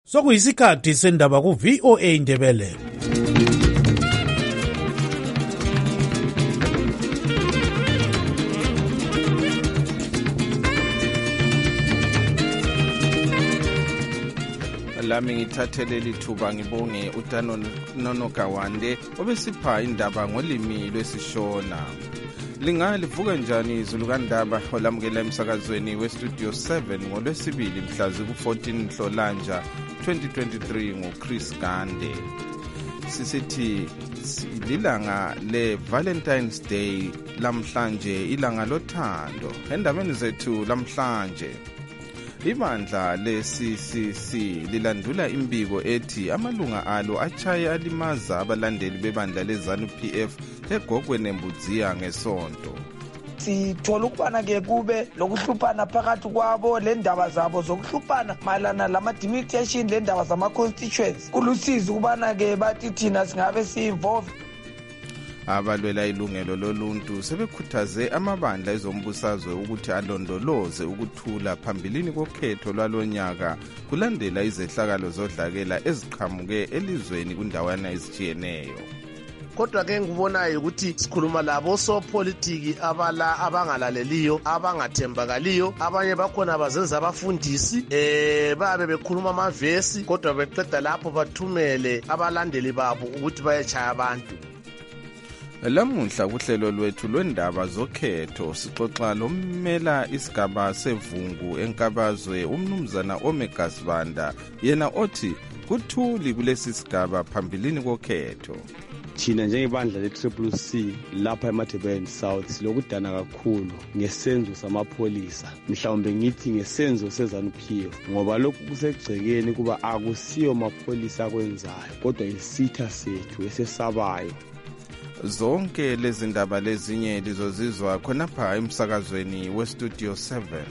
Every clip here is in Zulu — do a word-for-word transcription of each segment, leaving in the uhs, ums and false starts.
Sokuyisikhathi sendaba ku V O A Ndebele. Lami ngithathele lithuba ngibonge uTanono Kawande obesipha indaba ngolimi lwesishona. Lingalivuka njani izulu kandaba olamukela emsakazweni westudio seven ngolwesibili mhla ziku-fourteen Nhlolanja twenty twenty-three nguChris Gande. Sisithi lilanga le-Valentine's Day lamhlanje ilanga lothando. Endabeni zethu lamhlanje ibandla le-C C C lilandula imbiko ethi amalunga alo achaye alimaza abalandeli bebandla le-ZANU P F eGogwe neMbudziya ngesonto. Sithola ukubana ke kube lokuhluphana phakathi kwabo le ndaba zabo zokuhluphana mayelana lama-demarcation le ndaba zama-constituents. Kulusizi ukubana ke bathi thina singabe si-involved. Abalwela ilungelo loluntu sebekhuthaze amabandla ezombusazwe ukuthi alondoloze ukuthula phambilini kokhetho lwalonyaka kulandela izehlakalo zodlakela eziqhamuke elizweni kundawana ezitshiyeneyo. Kodwa ke ngubonayo ukuthi sikhuluma labo sopolitiki abala abangalaleliyo abangathembakaliyo abanye bakhona bazenza abafundisi eh babe bekhuluma amavesi kodwa beqeda lapho bathumele abalandeli babo ukuthi bayechaya abantu. Lamuhla kuhlelo lwethu lwendaba zokhetho sixoxa lommela isigaba sevungu enkabazwe umnumzana Omegas Banda yena othi kuthuli kulesi sigaba phambilini kokhetho. Thina njengebandla le-Triple C lapha eMathebeni South silokudana kakhulu ngesenzo samapholisa mhlawumbe ngithi ngesenzo seZANU P F ngoba lokhu kusegcekeni kuba akusiyo mapholisa akwenzayo kodwa isitha sethu esesabayo. Zonke lezi ndaba lezinye lizozizwa khonapha emsakazweni westudio seven.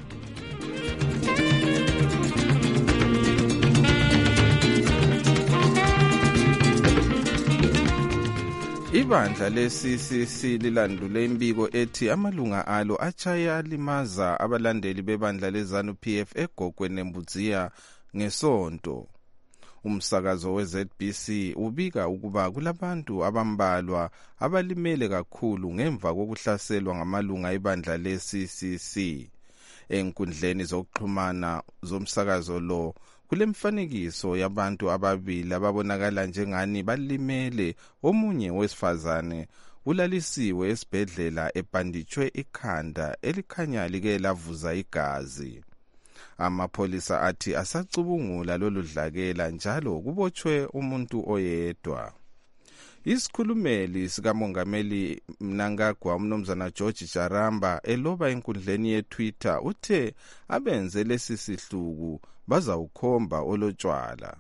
Ibandla le-C C C lilandule imbiko ethi amalunga alo achaye alimaza abalandeli bebandla le-ZANU P F eGogwe neMbudziya ngesonto. Umsakazo we-Z B C ubika ukuba kulabantu abambalwa abalimele kakhulu ngemva kokuhlaselwa ngamalunga ebandla le-C C C. Enkundleni zokuxhumana zomsakazo lo kulemfanekiso yabantu ababili ababonakala njengani balimele, omunye wesifazane ulalisiwe esibhedlela ebhanditshwe ikhanda elikhanya like lavuza igazi. Amapholisa athi asacubungula lolu dlakela njalo kubotshwe umuntu oyedwa. Isikhulumeli sikamongameli Mnangagwa umnumzana George Jaramba eloba enkundleni ye-Twitter uthe abenze lesi sihluku bazawukhomba olotshwala.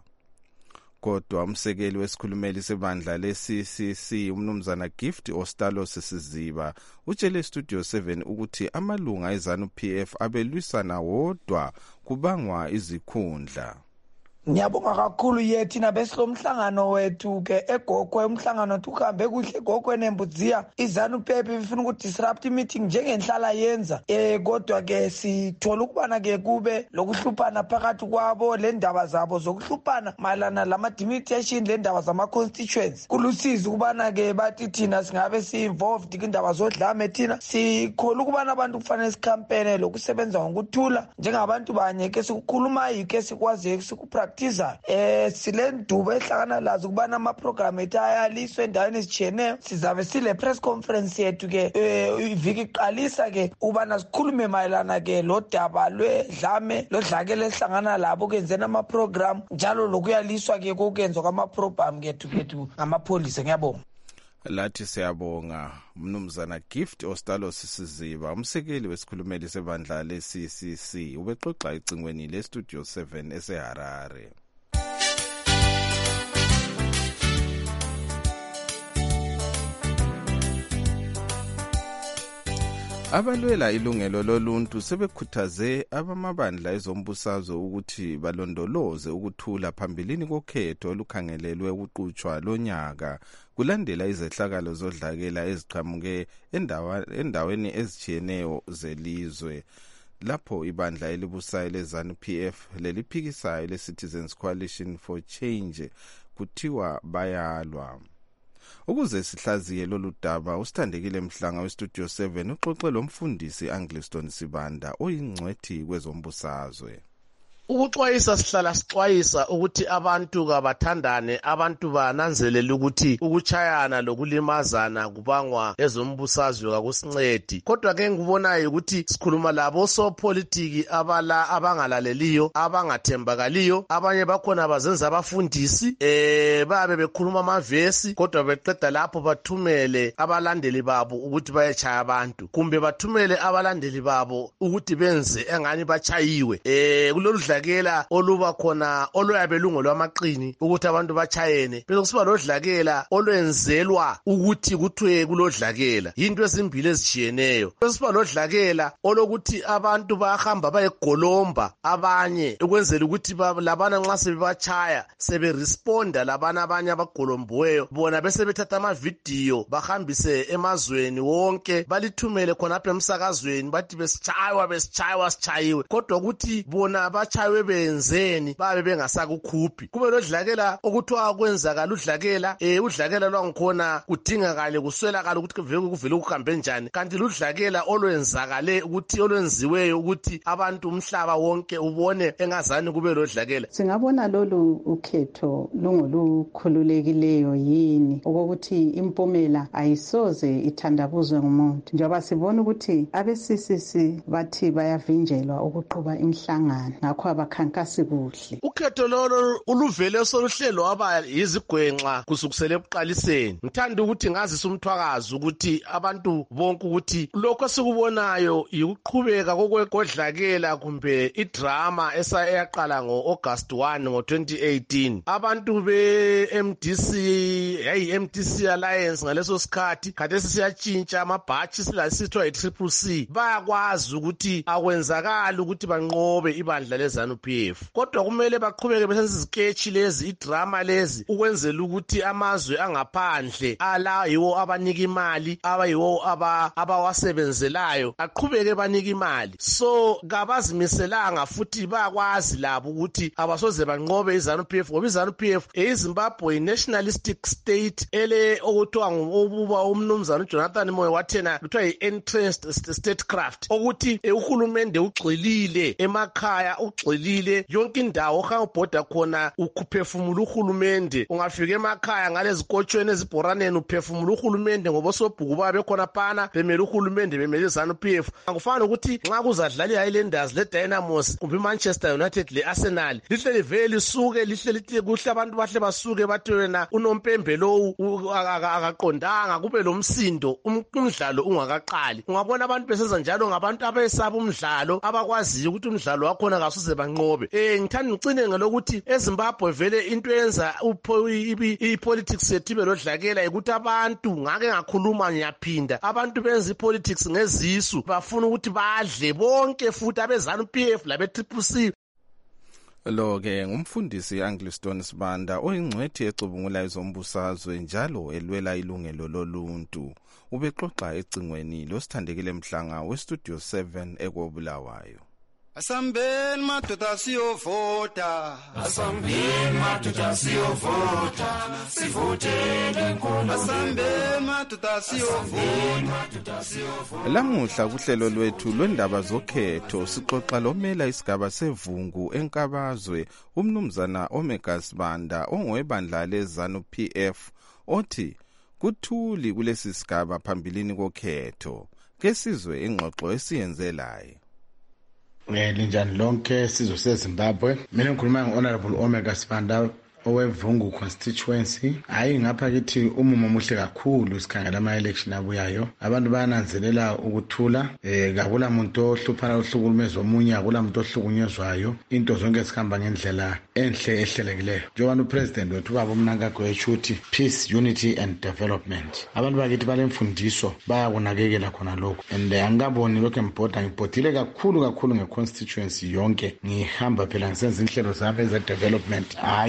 Kodwa umsekeli wesikhulumeli sebandla le-C C C umnumzana Gift Ostalo Sisiziba utshele studio seven ukuthi amalunga eZANU P F abelwisana wodwa kubangwa izikhundla. Ngiyabonga kakhulu yethina besilomhlangano wethu ke eGogwe umhlangano tukhambe kuhle eGogwe neMbudziya iZANU P F ifuna ukudisrupt meeting njengenhlala yenza eh kodwa ke sithola ukubana ke kube lokuhluphana phakathi kwabo le ndaba zabo zokuhluphana mayelana lama-demarcation le ndaba zama-constituents. Kulusizi ukubana ke bathi thina singabe si-involved kwindaba zodlame thina sikhola ukubana abantu kufanele sikhampene lokusebenza ngokuthula njengabantu banye ke sikukhuluma yike sikwazi sikupractice eh silenduba ehlangana lazo kubana ama program ethu ayaliswe endaweni ezitshiyeneyo. Sizabe sile press conference yethu ke iviki iqalisa ke ubana sikhulume mayelana ke lo daba lwedlame lodlakela ehlangana labo kenzena ama program njalo lokuyaliswa ke kokenzwa kwama program kethu kethu ngamapholisa. Ngiyabonga. Lathi siyabonga umnumzana Gift Ostalo Sisiziba umsekeli wesikhulumeli sebandla le-C C C ubexoxa icingweni le-Studio seven eseHarare. Abalwela ilungelo loluntu sebekhuthaze abamabandla ezombusazwe ukuthi balondoloze ukuthula phambilini kokhetho olukhangelelwe ukuqhutshwa lonyaka kulandela izehlakalo zodlakela eziqhamuke endaweni ezitshiyeneyo zelizwe. lapho ibandla elibusayo leZANU-P F leliphikisayo le-Citizens Coalition for Change kuthiwa bayalwa. Ukuze sihlaziye lolu daba, usithandekile Mhlanga weStudio seven uxoxe lomfundisi Angliston Sibanda oyingcwethi kwezombusazwe. Ukuxwayisa sihlala sixwayisa ukuthi abantu kabathandane, abantu bananzelele ukuthi ukuchayana lokulimazana kubangwa ezombusazwe kakusincedi. Kodwa ke ngikubonayo ukuthi sikhuluma labo so politiki abala abangalaleliyo, abangathembakaliyo, abanye bakhona bazenza abafundisi eh babe bekhuluma amavesi kodwa beqeda lapho bathumele abalandeli babo ukuthi bayechaya abantu, kumbe bathumele abalandeli babo ukuthi benze engani bachayiwe. Eh kulolu dlakela oluba khona oluyabe lungolwamaqini ukuthi abantu bachayene, bese kusiba lodlakela olwenzelwa ukuthi kuthwe kulodlakela. Into ezimbili ezitshiyeneyo. Bese kusiba lodlakela olokuthi abantu bayahamba bayegolomba abanye ukwenzela ukuthi labana nxa sebebachaya sebe responda labana abanye abagolombiweyo, bona bese bethatha ama video bahambise emazweni wonke balithumele khonapha emsakazweni bathi besichaywa besichaywa sichayiwe, kodwa ukuthi bona bacha benzeni babe bengasakukhuphi. Kube lodlakela okuthiwa kwenzakala udlakela eh udlakela lwangikhona kudingakale kuswelakala ukuthi kuvele kuvele kuhambe njani, kanti ludlakela olwenzakale ukuthi olwenziweyo ukuthi abantu umhlaba wonke ubone engazani kube lodlakela. Singabona lolu ukhetho lungolukhululekileyo yini ukuthi impumela ayisoze ithandabuzwe ngumuntu, njengoba sibona ukuthi abe-C C C bathi bayavinjelwa ukuqhuba imihlangano ngakho abakhankasi kuhle. Ukhetho lolo uluvele soluhlelo aba yizigwenxa kusukusela ebuqaliseni. Ngithanda ukuthi ngazisa umthwakazi ukuthi abantu bonke ukuthi lokho sikubonayo ukuqhubeka kokwegodlakela kumbe idrama esayaqala ngo-August first ngo twenty eighteen. Abantu be-M D C, hey M D C Alliance ngaleso sikhathi khathesi siyatshintsha amabhatshi silasithwa i-Triple C, bayakwazi ukuthi akwenzakala ukuthi banqobe ibandla leZANU-P F. Kodwa kumele baqhubeke besenza iziketshi lezi, idrama lezi, ukwenzela ukuthi amazwe angaphandle ala yiwo abanika imali, abayiwo abawasebenzelayo aqhubeke banika imali. So kabazimiselanga futhi bayakwazi labo ukuthi abasoze banqobe iZANU-P F, ngoba iZANU-P F eyiZimbabwe nationalistic state ele okuthiwa ngobuba umnumzana uJonathan Moyo wathena kuthiwa yi-entrenched statecraft, ukuthi uhulumende ugxilile emakhaya, ugxilile yonke indawo ohangubhoda khona ukuphefumula uhulumende. Ungafika emakhaya ngalezikotshweni ezibhoraneni uphefumula uhulumende ngoba sobhuku babe khona phana bemele uhulumende bemele iZANU-P F. Angufani ukuthi nxa kuzadlala iHighlanders leDynamos kumbe iManchester United leArsenal lihle livele lisuke lihle lithi kuhle abantu bahle basuke bathi wena unompembe lowu akaqondanga kube lomsindo umdlalo ungakaqali. Ungabona abantu besenza njalo ngabantu abesaba umdlalo abakwaziyo ukuthi umdlalo wakhona kasoze banqobe. Eh ngithanda ngicine ngelokuthi eZimbabwe vele into yenza ipolitics yethu ibe lodlakela ukuthi abantu ngake ngakhuluma ngiyaphinda abantu benza ipolitics ngezisu, bafuna ukuthi badle bonke futhi abeZANU-P F labe-Triple C. Lo ke ngumfundisi Angliston Sibanda oyingcwethi ecubungula izombusazwe njalo elwela ilungelo loluntu. Ubexoxa ecingweni losithandekile Mhlanga weStudio seven eKobulawayo. Asambeni madoda siyovota, asambeni madoda siyovota, sivotele inkulumo. Asambeni madoda siyovota. Lamuhla kuhlelo lwethu lwendaba zokhetho sixoxa lomela isigaba sevungu enkabazwe umnumzana Omega Sibanda ongowebandla leZANU-P F othi kuthuli kulesi sigaba phambilini kokhetho. Ke sizwe ingxoxo esiyenzelayo. Linjani lonke sizwe seZimbabwe. Mina ngikhuluma ngo-Honorable Omega Sibanda owevungu constituency. Hayi ngapha kithi umumo muhle kakhulu sikhangela ama-election abuyayo. Abantu bayananzelela ukuthula. Eh akula muntu ohluphana uhlukumeza omunye, akula muntu ohlukunyezwayo. Into zonke sikhamba ngendlela enhle ehlelekileyo. Njengoba upresident wethu baba uMnangagwa echuthi peace, unity and development. Abantu bakithi balemfundiso bayakunakekela khona lokho. And angaboni lokho embhoda ngibhodile kakhulu kakhulu ngeconstituency yonke. Ngihamba phela ngisenza inhlelo zami ze development. Hayi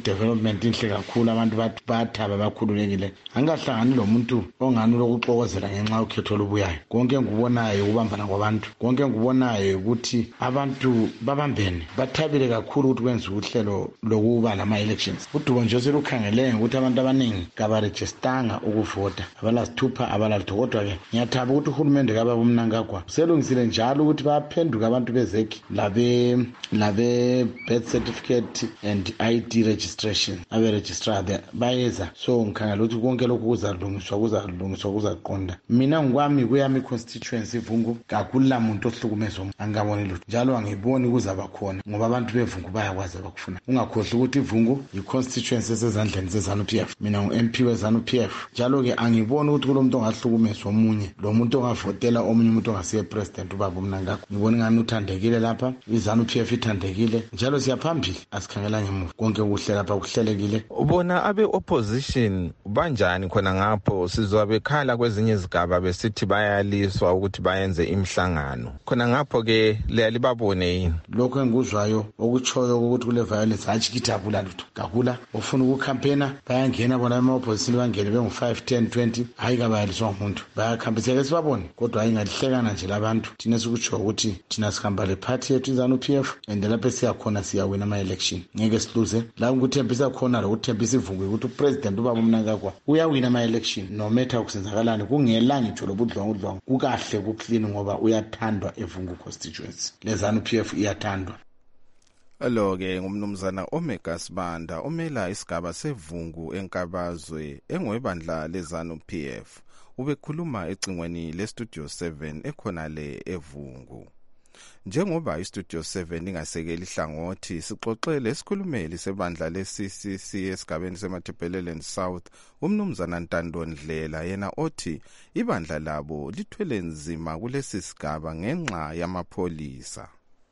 i-development inhle kakhulu abantu bayathaba bakhululekile. Angikahlangani lo muntu ongani lokuxokozela ngenxa ukhetho olubuyayo. Konke engikubonayo ukubambana kwabantu, konke engikubonayo ukuthi abantu babambene bathabile kakhulu ukuthi kwenza uhlelo lokuba lama-elections. uDubo nje selukhangeleke ukuthi abantu abaningi kabarejistanga ukuvota, abalasithupha abalalitho. Kodwa-ke ngiyathaba ukuthi uhulumende kababa uMnangagwa selungisile njalo ukuthi bayaphenduka abantu bezeki labe labe birth certificate and I D registration abe-registrar bayeza. So ngikhangela ukuthi konke lokhu kuzalungiswa kuzalungiswa kuzaqonda. Mina ngikwami kuyami i-constituency iVungu kakula muntu ohlukumezwa, angaboni lutho njalo angiboni kuzaba khona ngoba abantu beVungu bayakwazi abakufuna. Ungakhohlwa ukuthi iVungu yi-constituency esezandleni ze-ZANU-P F. Mina ngu-M P we-ZANU P F. Njalo-ke angiboni ukuthi kulo muntu ongahlukumezwa omunye, lo muntu ongavotela omunye umuntu ongasiye president ubaba uMnangagwa. Ngibona ngani uthandekile lapha, i-ZANU P F ithandekile, njalo siyaphambili asikhangela ngemuva. Konke kuhle lapha kuhlelekile. Ubona abe-opposition banjani khona ngapho? Sizwa bekhala kwezinye izigaba besithi bayaliswa ukuthi bayenze imhlangano khona ngapho-ke liyalibabone yini? Lokho engikuzwayo okutshoyo ukuthi kule violence hatshi kithabula lutho kakula. Ufuna ukukhampena bayangena bona ama-opposition bangene bengu-five ten twenty, hayi kabayaliswa ngumuntu bayakhambiseka sibabone. Kodwa hayi ngalihlekana nje labantu thina sikutsho ukuthi thina sihamba le party yethu i-ZANU P F and lapho siyakhona siyawina ama-election. Ngeke siluze la ukuthembisa khona lo ukuthembisa iVungu ukuthi upresident ubaba uMnangagwa uyawina ama-election no matter ukusenzakalani. Kungela ngitsho lobudlongo udlongo kukahle kuclean ngoba uyathandwa eVungu constituency. Le ZANU P F iyathandwa. Alo-ke ngumnumzana Omega Sibanda omela isigaba seVungu enkabazwe engwebandla le-ZANU P F. Ubekhuluma ecingweni le-Studio seven ekhona le eVungu. Njengoba iStudio seven ingasekeli hlangothi, sixoxele isikhulumeli sebandla le-C C C esigabeni seMatabeleland South, umnumzana Ntando Ndlela, yena othi ibandla labo lithwele nzima kulesi sigaba ngenxa yamapholisa.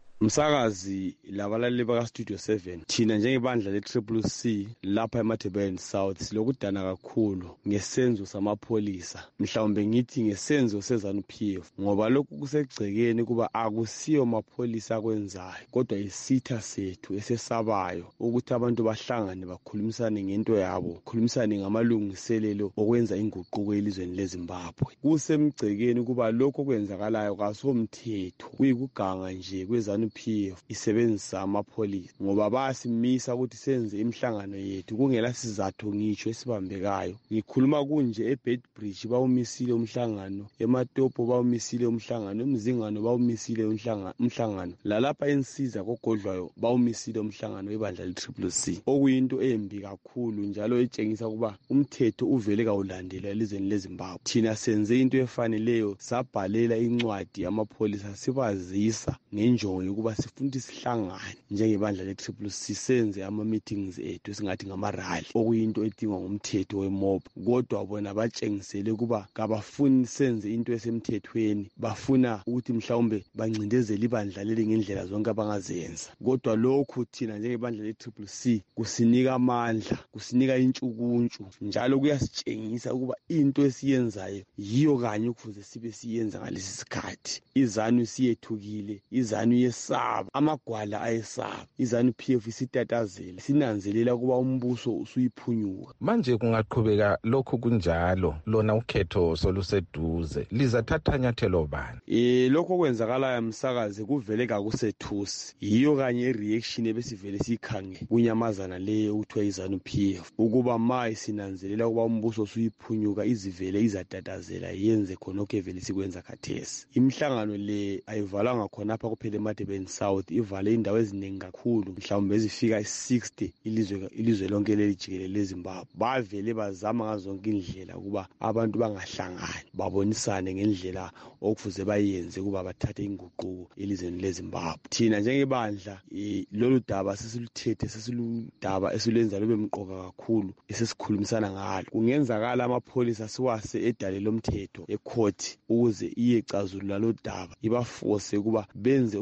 Msakazi labalali baka Studio seven, thina njengebandla le-Triple C lapha eMatabeleland South silokudana kakhulu ngesenzo samapholisa, mhlawumbe ngithi ngesenzo se-ZANU P F, ngoba lokhu kusegcekeni kuba akusiyo mapholisa akwenzayo kodwa isitha sethu esesabayo ukuthi abantu bahlangane bakhulumisane ngento yabo, khulumisane ngamalungiselelo okwenza inguquko elizweni leZimbabwe. Kusemgcekeni kuba lokho kwenzakalayo kasomthetho, kuyikuganga nje kweZANU P F isebenzisa amapholisa ngoba bayasimisa ukuthi senze imhlangano yethu kungela sizathu ngitsho esibambekayo. Ngikhuluma kunje eBedbridge bawumisile umhlangano, eMatopo bawumisile umhlangano, eMzingano bawumisile umhlangano, lalapha ensiza kogodlwayo bawumisile umhlangano webandla le-Triple C, okuyinto embi kakhulu njalo etshengisa kuba umthetho uvele kawulandela elizweni leZimbabwe. Thina senze into efaneleyo, sabhalela incwadi yamapholisa sibazisa ngenjongo kuba sifuna sihlangane njengebandla le-Triple C senze ama-meetings ethu singathi ngama-rally, okuyinto edingwa ngumthetho wemob. Kodwa bona batshengisele kuba kabafuni senze into esemthethweni, bafuna ukuthi mhlawumbe bancindezele ibandla leli ngendlela zonke abangazenza. Kodwa lokhu thina njengebandla le-Triple C kusinika amandla, kusinika intshukuntshu, njalo kuyasitshengisa ukuba into esiyenzayo yiyo kanye ukuze sibe siyenza ngalesi sikhathi. iZANU siyethukile, iZANU yesaba, amagwala ayesaba, iZANU P F isitatazela, sinanzelela kuba umbuso usuyiphunyuka. Manje kungaqhubeka lokhu kunjalo, lona ukhetho soluseduze, lizathatha nyathelo bani? Eh lokho kwenzakala emsakazi kuvele kakusethusi, yiyo kanye ireaction ebesivele sikhange kunyamazana leyo ukuthiwa iZANU P F, ukuba maye sinanzelela kuba umbuso usuyiphunyuka izivele izatatazela yenze khonokho evele sikwenza khathesi. Imhlangano le ayivalanga khonapha kuphela eMatabeleland South, ivale indawo eziningi kakhulu, mhlawumbe ezifika sixty ilizwe ilizwe lonke lelijikelele leZimbabwe. Bavele bazama ngazonke indlela ukuba abantu bangahlangani, babonisane ngendlela okufuze bayenze kuba bathathe inguquko elizweni leZimbabwe. Thina njengebandla lolu daba sesiluthethe, sesiludaba esilwenza lube mqoka kakhulu esesikhulumisana ngalo. Kungenzakala amapholisa siwase edale lomthetho ecourt ukuze iyecazulula lo daba, ibaforce kuba benze umsebenzi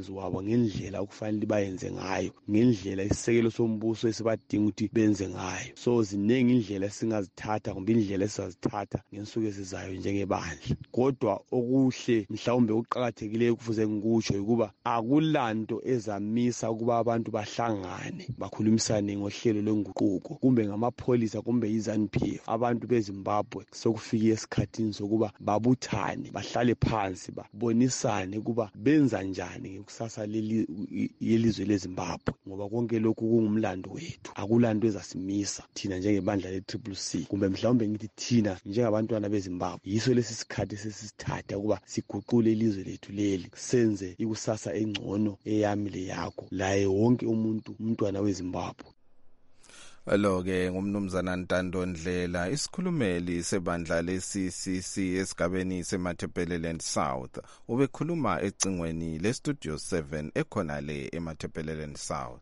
umsebenzi wabo ngendlela okufanele bayenze ngayo, ngendlela isisekelo sombuso esibadinga ukuthi benze ngayo. So ziningi indlela singazithatha kumbe indlela esizazithatha ngensuku ezizayo njengebandla. Kodwa okuhle mhlawumbe uqhakathekileyo kufuze ngikutsho ukuba akulanto ezamisa ukuba abantu bahlangane bakhulumisane ngohlelo lwenguquko kumbe ngamapholisa kumbe iZANU-P F. Abantu beZimbabwe sokufika esikhathini sokuba babuthane, bahlale phansi, babonisane ukuba benza njani ngekusasa yelizwe leZimbabwe, ngoba konke lokhu kungumlando wethu. Akulanto ezasimisa thina njengebandla le-Triple C kumbe mhlawumbe ngithi thina njengabantwana beZimbabwe. Yiso lesi sikhathi sesisithatha ukuba siguqule ilizwe lethu leli, senze ikusasa engcono eyami le yakho laye wonke umuntu umntwana weZimbabwe. Lo-ke ngumnumzana Ntando Ndlela, isikhulumeli sebandla le-C C C esigabeni seMatabeleland South. Ubekhuluma ecingweni le-Studio seven ekhona le eMatabeleland South.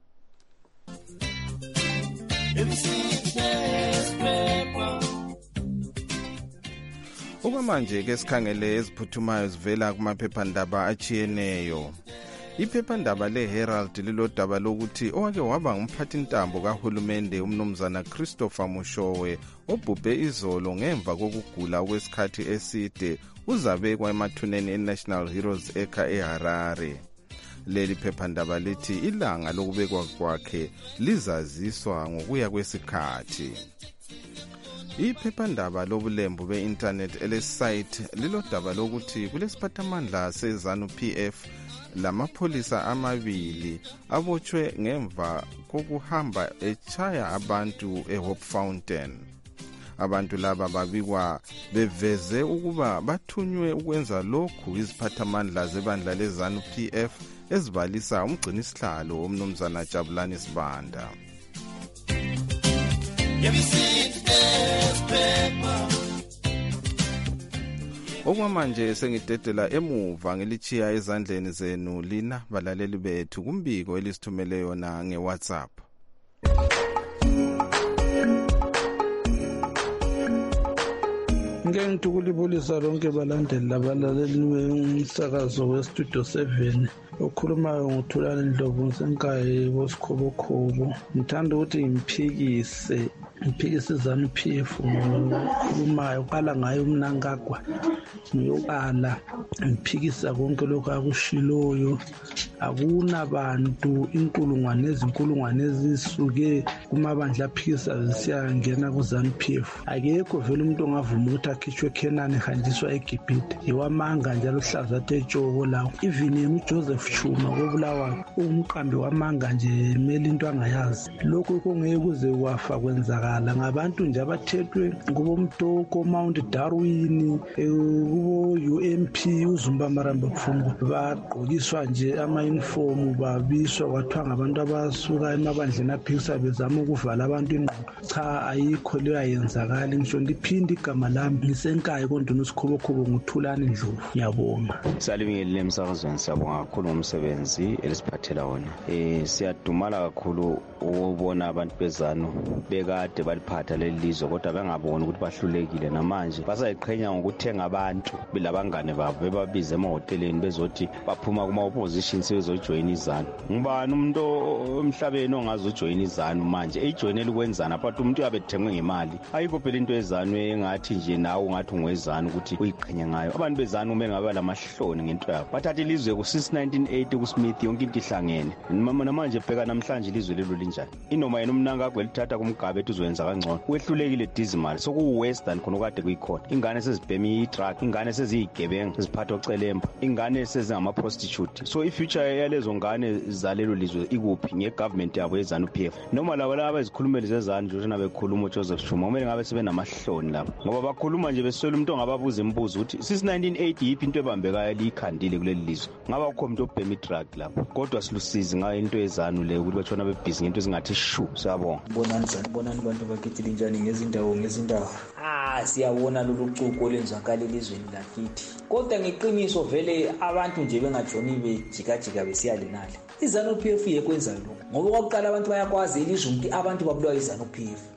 Okwamanje ke sikhangele eziphuthumayo zivela kumaphephandaba achiyeneyo. Iphephandaba le-Herald lilodaba lokuthi owake waba ngumphathintambo kahulumende umnumzana Christopher Mushowe obhubhe izolo ngemva kokugula okwesikhathi eside uzabekwa emathuneni e-National Heroes Acre eHarare. Leli phephandaba lithi ilanga lokubekwa kwakhe lizaziswa ngokuya kwesikhathi. Iphephandaba lobulembu be-internet elesite lilodaba lokuthi kulesiphathamandla seZANU-P F lamapholisa amabili abotshwe ngemva kokuhamba echaya abantu eHope Fountain. Abantu laba babikwa beveze ukuba bathunywe ukwenza lokhu iziphathamandla zebandla leZANU-P F ezibalisa umgcinisihlalo omnumzana Jabulani Sibanda. Okwamanje sengidedela emuva ngelichiya ezandleni zenu lina balaleli bethu kumbiko elisithumele yona ngeWhatsApp. Ngeke ngitukulibulisa lonke balandeli labalaleli wemsakazo weStudio seven. Okhulumayo nguThulani Ndlovu Nsenkayi woSikhobokhobo. Ngithanda ukuthi ngiphikise ngiphikise iZANU-P F ngokhulumayo uqala ngayo uMnangagwa ngiyokala ngiphikisa konke lokho akushiloyo. Akunabantu inkulungwane ezinkulungwane ezisuke kumabandla aphikisa zisiyangena kuZANU-P F. Akekho vele umuntu ongavuma ukuthi akhishwe eKenani ehanjiswa eGibhithe. Iwamanga njalo hlaza tetshoko lawo. Even yena uJoseph Chuma kobulawa umqambi wamanga nje mele into angayazi. Lokho kungeke kuze wafa kwenzakala ngabantu nje abathethwe kubo Mtoko, Mount Darwin, kubo U M P uZumba Maramba Kufungo bagqokiswa nje ama uniform babiswa kwathiwa ngabantu abasuka emabandleni aphikisa bezama ukuvala abantu ingqondo. Cha, ayikho leyo ayenzakala. Ngisho ndiphinde igama lami ngisenkayi kodwa noSikhobokhobo nguThulani Ndlovu. Ngiyabonga. Salibingelele emsakazweni, siyabonga kakhulu ngomsebenzi elisiphathela wona. Eh siyadumala kakhulu ukubona abantu bezanu bekade baliphatha leli lizwe kodwa bengaboni ukuthi bahlulekile namanje basayiqhenya ngokuthenga abantu bilabangane babo bebabize emahoteleni bezothi baphuma kuma opposition sebezojoin iZANU. Ngubani umuntu emhlabeni ongazojoin iZANU manje ejoinela ukwenzana but umuntu uyabethengwe ngemali. Ayikho phela into eZANU engathi nje nawe ungathi ungweZANU ukuthi uyiqhenye ngayo. Abantu beZANU kumele ngabe lamahloni ngento yabo. Bathatha ilizwe ku since nineteen eighty ku Smith yonke into ihlangene. Noma namanje bheka namhlanje ilizwe lelo linjani. Inoma yena uMnangagwa elithatha kumgabe ethi uzwenza kangcono. Wehlulekile dismal soku western khona kade kuyikhona. Ingane sezibhemi i-truck, ingane seziyigebengu eziphatha ocelemba, ingane sezingama prostitute. So ifuture yalezo ngane zalelo lizwe ikuphi ngegovernment yabo yeZANU-P F. Noma labo laba ezikhulumeli zeZANU nje nabekhuluma uJoseph Chuma kumele ngabe sebe namahloni lapho. Ngoba bakhuluma nje beswela umuntu ongababuza imibuzo ukuthi since nineteen eighty yiphi into ebambekayo likhandile kuleli lizwe. Ngaba ukho umuntu obhemi i-truck lapho. Kodwa silusizi ngayo into yeZANU le ukuthi batshona bebhizi ngento ezingathi shu. Siyabonga. Bonani zani bonani bantu bakithi linjani ngezindawo ngezindawo. Ah siyabona lolu cuko lenzakala elizweni lakithi. Kodwa ngeqiniso vele abantu nje bengajoni bejikajika besiyalinala. iZANU-P F yekwenza lokho ngoba kwakuqala abantu bayakwazi ilizwe ukuthi abantu babulawa iZANU-P F.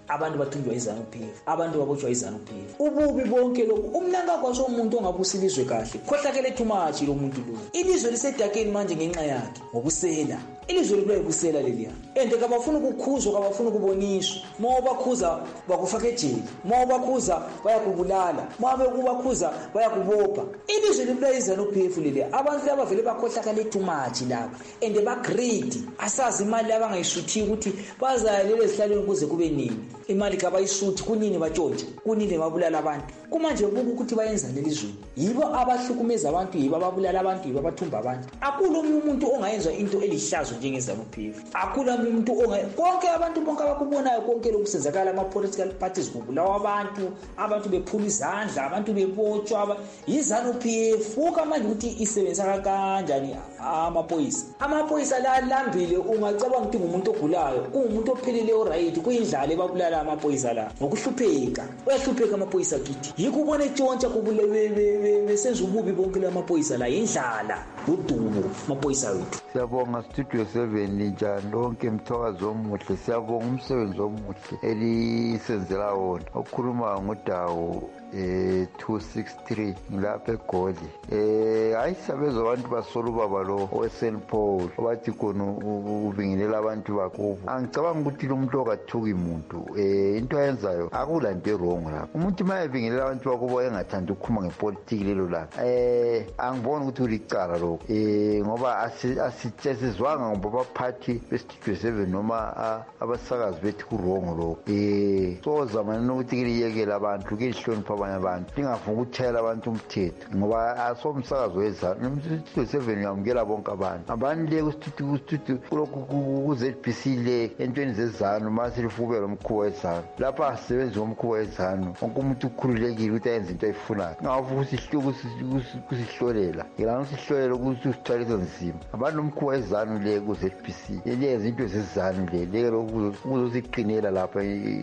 abantu bathunjwa iZANU-P F, abantu babotshwa iZANU-P F. Ububi bonke lokhu, umnanga kwaso umuntu ongabusa ilizwe kahle, khohlakele too much lo muntu lo. Ilizwe lisedakeni manje ngenxa yakhe, ngokusela. Ilizwe libuye kusela leliya. Ende kabafuna ukukhuzwa, kabafuna ukuboniswa. Uma bakhuza bakufaka ejele, uma bakhuza bayakubulala, uma bekubakhuza bayakubopha. Ilizwe libuye iZANU-P F leliya. Abantu laba vele bakhohlakele too much laba. Ende ba greedy. Asazi imali abangayisuthi ukuthi bazayalele ezihlalweni kuze kube nini. Imali kabayisuthi kunini batshontshe, kunini babulala abantu. Kumanje buku ukuthi bayenza lelizwe. Yibo abahlukumeza abantu, yibo ababulala abantu, yibo abathumba abantu. Akulo umuntu ongayenza into elihlazo njengeZANU-P F. Akula umuntu onga konke abantu bonke abakubonayo konke lokusenzakala ama political parties kubulawa abantu, abantu bephula izandla, abantu bebotshwa, iZANU-P F. Uka manje ukuthi isebenza kanjani amaphoyisa. Amaphoyisa la lambile ungacabanga ukuthi ngumuntu ogulayo, kungumuntu ophelele oright, kuyindlala ebabulala amaphoyisa la. Ngokuhlupheka, uyahlupheka amaphoyisa kithi. Yiko ubone etshontsha kubule besenza ububi bonke lamaphoyisa la indlala, udumo amaphoyisa wethu. Siyabonga Studio seven njani lonke mthakazo omuhle, siyabonga umsebenzi omuhle elisenzela wona. Okhuluma ngodawo eh two sixty-three ngilapha eGoli. Eh ayisabezo abantu basolo baba lo oSaint Paul obathi khona ubingelela abantu bakubo. Angicabanga ukuthi lo muntu okathuki umuntu eh into ayenzayo akulanto wrong lapha. Umuntu mayebingelela abantu bakubo engathanda ukukhuma ngepolitiki lelo la. Eh angiboni ukuthi ulicala lo. Eh ngoba asitsezizwanga ngoba baphathi beStudio seven noma abasakazi bethu ku wrong lo. Eh so zamana ukuthi kiliyekela abantu kilihlonipha abanye abantu lingafuna ukuthela abantu umthetho ngoba asomsakazo weZANU Studio seven yamukela bonke abantu abantu le kustudio studio kulokhu ku Z B C le entweni zeZANU mase lifubela umkhuba weZANU lapha asebenza umkhuba weZANU wonke umuntu ukhululekile ukuthi ayenze into ayifunayo ngavuka usihluku kusihlolela ngilana usihlolela ukuthi usithwalise nzima abantu umkhuba weZANU le ku Z B C yenze into zeZANU le leke lokhu kuzoziqinela lapha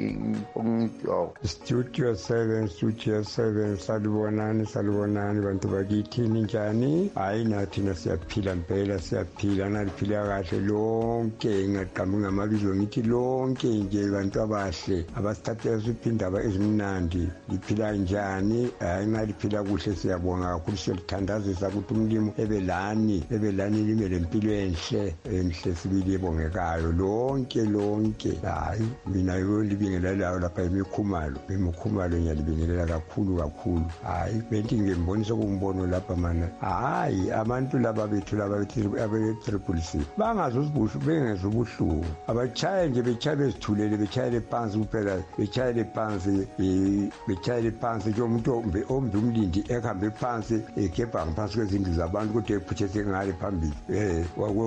Studio seven Studio seven salibonani salibonani bantu bakithini njani hayi nathi nasiyaphila impela siyaphila naliphila kahle lonke ngaqhamuka ngamabizo ngithi lonke nje bantu abahle abasithathela siphindaba ezimnandi liphila njani hayi naliphila kuhle siyabonga kakhulu siyalithandazisa ukuthi umlimo ebelani ebelani lime lempilo enhle enhle sibili ebongekayo lonke lonke hayi mina yolibingelela lawo lapha emikhumalo emikhumalo ngiyalibingelela kakhulu kakhulu hayi benti ngemboniso kumbono lapha mana hayi abantu laba bethu laba bethu abe-triple C bangazuzibushu bengezubuhlungu abachaye nje bechaye bezithulele bechayele phansi kuphela bechayele phansi bechayele phansi nje umuntu ombe umlindi ehambe phansi egebha ngaphansi kwezindlu zabantu kodwa ephuthese ngale phambili eh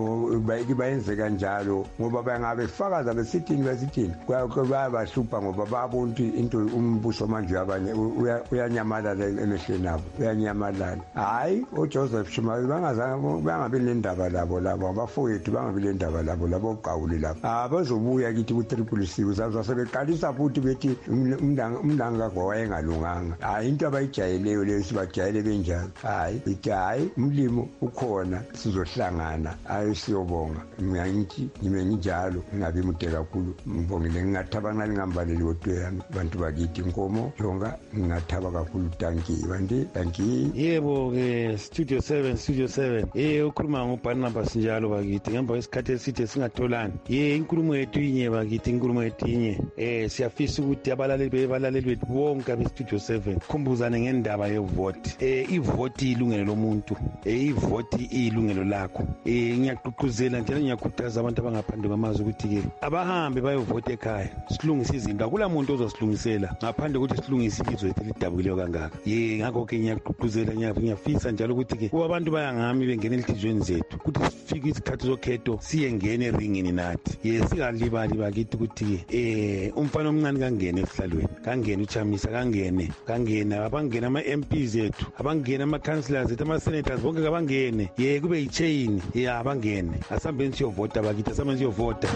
bayenze kanjalo ngoba bangabe fakaza besithini besithini bayabahlupha ngoba babona ukuthi into umbuso manje abanye uyanyamalala emehlweni abo uyanyamalala hayi oJoseph Shumayi bangazange bangabe lendaba labo labo abafowethu bangabe lendaba labo labo oqawuli lapha abazobuya kithi ku triple C uzazwa sebeqalisa futhi bethi umndanga umndanga kwayengalunganga hayi into abayijayeleyo leyo sibajayele benjalo hayi ithi hayi umlimo ukhona sizohlangana hayi siyobonga ngiyangithi ngime njalo ngabe mude kakhulu ngibongile ngingathabana ngingambaleli kodwa yami bantu bakithi inkomo jonga ngingathaba kakhulu tanki bantu tanki yebo ke Studio seven Studio seven eh ukhuluma ngoBarnabas njalo bakithi ngemva kwesikhathi eside singatholani ye inkulumo yethu inye bakithi inkulumo yethu inye eh siyafisa ukuthi abalaleli bebalaleli bethu bonke be Studio seven khumbuzane ngendaba yevote eh ivote ilungelo lomuntu eh ivote ilungelo lakho eh ngiyaqhuquzela njalo ngiyakhuthaza abantu abangaphandle kwamazwe ukuthi ke abahambe bayovote ekhaya silungise izinto akula muntu ozosilungisela ngaphandle ukuthi silungise izwe lethu lidabukileyo kangaka ye ngakho ke ngiyaqhuquzela ngiyafisa njalo ukuthi ke kuba abantu bayangami bengena elithizweni zethu ukuthi sifike isikhathi zokhetho siyengena eringini nathi ye singalibali bakithi ukuthi ke eh umfana omncane kangene esihlalweni kangene uChamisa kangene kangena abangena ama M Ps ethu abangena ama councillors ethu ama senators bonke kabangene ye kube yichain ye abangene asambeni siyovota bakithi asambeni siyovota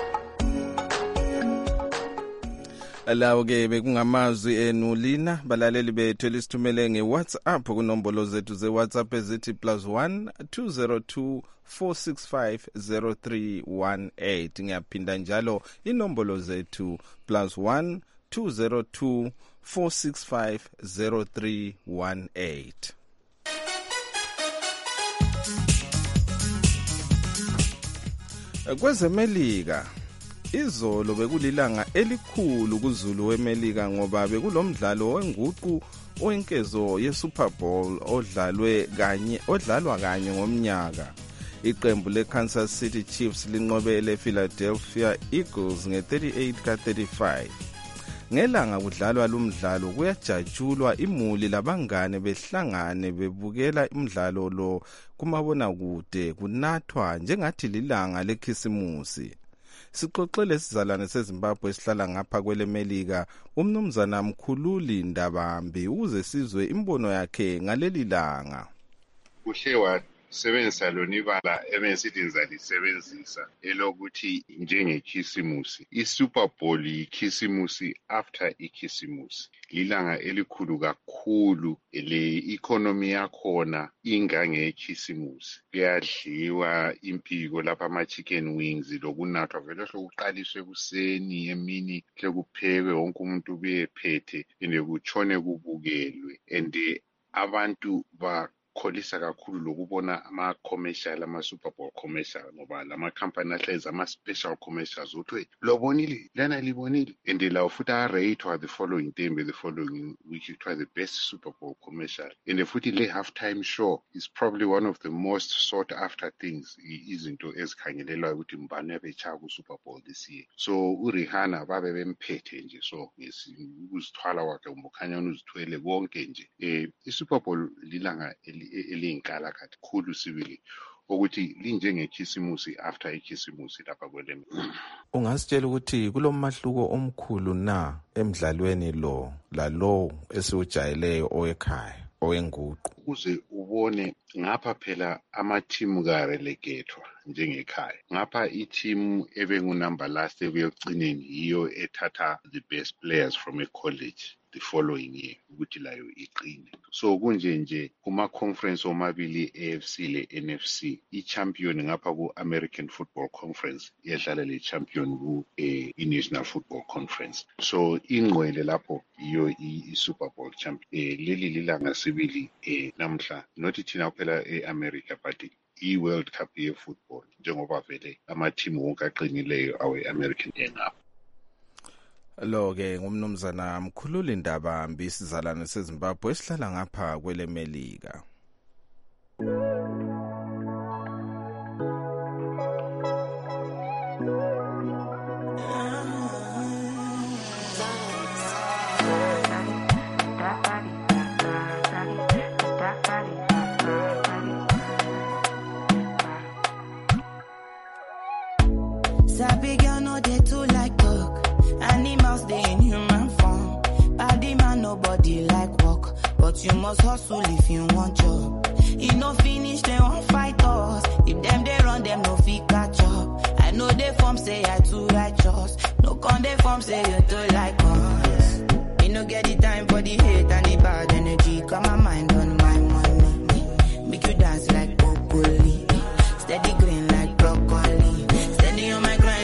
lawo ke bekungamazwi enu lina balaleli bethu elisithumele ngeWhatsApp kunombolo zethu zeWhatsApp ezithi plus one two zero two four six five zero three one eight ngiyaphinda njalo inombolo zethu plus one two zero two four six five zero three one eight. Kwezemelika izolo bekulilanga elikhulu kuZulu weMelika ngoba bekulomdlalo wenguqu owenkezo ye-Super Bowl odlalwe kanye odlalwa kanye ngomnyaka. Iqembu le-Kansas City Chiefs linqobele Philadelphia Eagles nge-thirty-eight ka thirty-five. Ngelanga kudlalwa lumdlalo kuyajatshulwa imuli labangane behlangane bebukela umdlalo lo kumabonakude kunathwa njengathi lilanga lekhisimusi. Sixoxele sizalwane seZimbabwe esihlala ngapha kwelemelika umnumzana Mkhululi Ndabambi uze sizwe imbono yakhe ngaleli langa. Kuhle sebenzisa lona ibala ebesithi ngizalisebenzisa elokuthi njengekhisimusi. I-Super Bowl ikhisimusi after ikhisimusi. Lilanga elikhulu kakhulu, le economy yakhona ingangekhisimusi. Kuyadliwa impiko lapha ama-chicken wings lokunathwa vele sokuqaliswe kuseni emini kuphekwe wonke umuntu ubephethe ende kutshone kubukelwe ende abantu ba kholisa kakhulu lokubona ama-commercial, ama-Super Bowl commercial ngoba lama-company ahlezi ama-special commercials uthi lobonile lana libonile and lawo futhi a-rate the following day the following week kuthiwa the best Super Bowl commercial and futhi le halftime show is probably one of the most sought after things, izinto ezikhangelelwayo ukuthi mbani abetshaya ku-Super Bowl this year. So uRihanna babe bemphethe nje so ukuzithwala kwakhe umbukhanyana uzithwele konke nje. Eh i-Super Bowl lilanga eliyinkala kakhulu sibili ukuthi linjengekhisimusi after ikhisimusi lapha kwelemi. Ungasitshela ukuthi kulomahluko omkhulu na emdlalweni lo lalo esiujayeleyo owekhaya owenguqu? Uze ubone ngapha phela ama-team ka-relegethwa njengekhaya. Ngapha i-team ebengunumber last ekuyogcineni yiyo ethatha the best players from a college the following year ukuthi layo iqine. So kunje nje kuma-conference omabili A F C le-N F C, i-champion ngapha ku-American Football Conference yadlala le-champion ku-i-National Football Conference. So ingqwele lapho iyo i-Super Bowl champion. Eh, leli lilanga sibili eh, namhla not thina phela e-America but i-World Cup ye-football njengoba vele ama-team wonke aqinileyo awe-American engapha. Lo ke ngumnumzana Mkhululi Ndabambi isizalwane seZimbabwe esihlala ngapha kwelemelika. Sabi girl no dey too like talk. Animals they in human form. Body man nobody like walk, but you must hustle if you want job. You no finish they won't fight us. If them they run them no fit catch up. I know they form say I too righteous. No con they form say you too like us. You no get the time for the hate and the bad energy. Got my mind on my money. Make you dance like broccoli. Steady green like broccoli. Steady on my grind.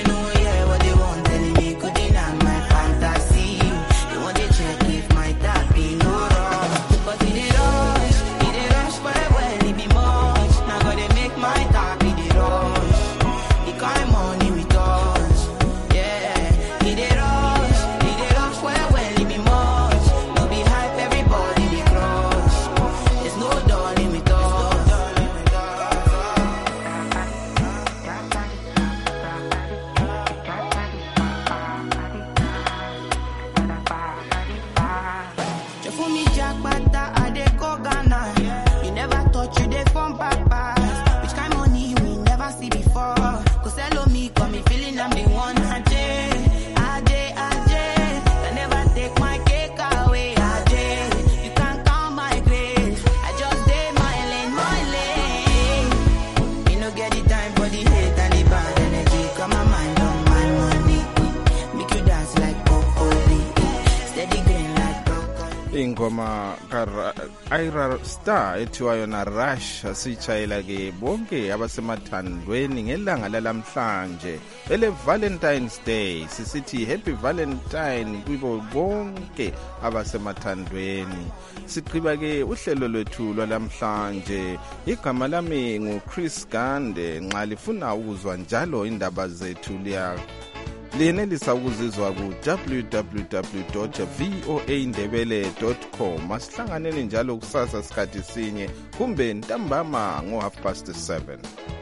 ingoma ka-Ira Star ethiwa yona Rush sitshayela ke bonke abasemathandweni ngelanga lalamhlanje ele Valentine's Day. Sisithi Happy Valentine kubo bonke abasemathandweni. Siqhiba ke uhlelo lwethu lwalamhlanje. Igama lami nguChris Gande. Nxa lifuna ukuzwa njalo indaba zethu liya liyenelisa ukuzizwa ku w w w dot voa ndebele dot com. Asihlanganeni njalo kusasa sikhathi sinye kumbe ntambama ngo half past seven.